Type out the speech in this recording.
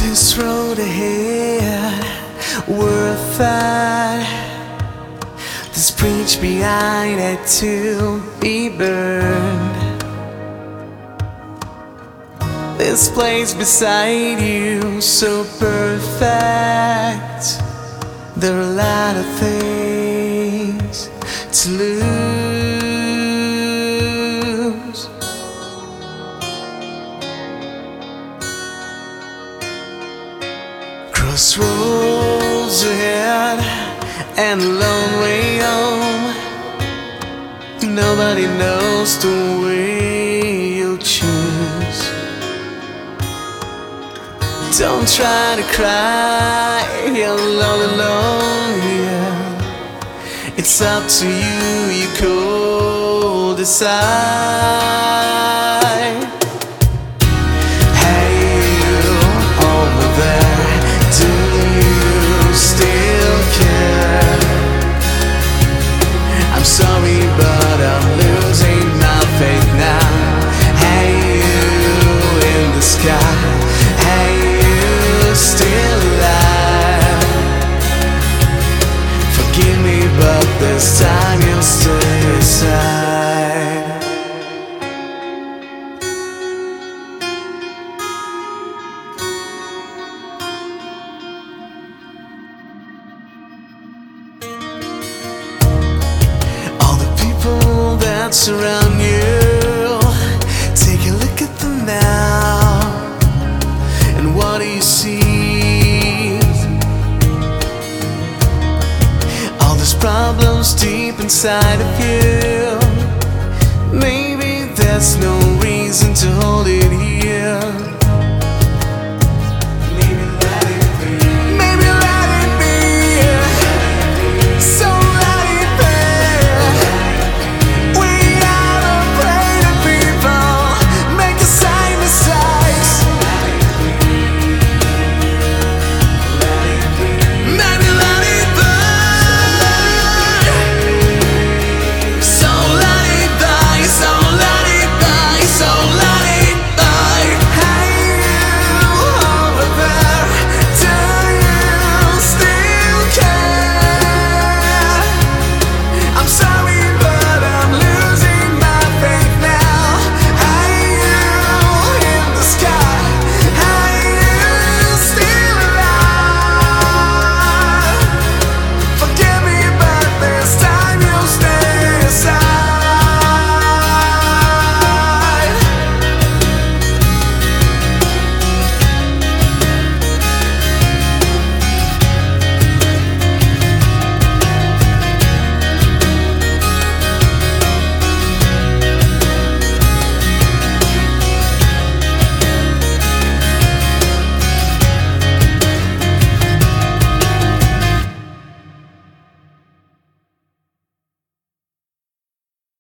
This road ahead, worth it. This bridge behind it to be burned. This place beside you, so perfect. There are a lot of things to lose. Crossroads ahead and a long way home. Nobody knows the way you'll choose. Don't try to cry, you're all alone here. It's up to you, you could decide. Hey, you over there, do you still care? I'm sorry, but I'm losing my faith now. Hey, you in the sky, hey, still alive. Forgive me, but this time you'll stay aside. All the people that surround you, take a look at them now. And what do you see? All these problems deep inside of you.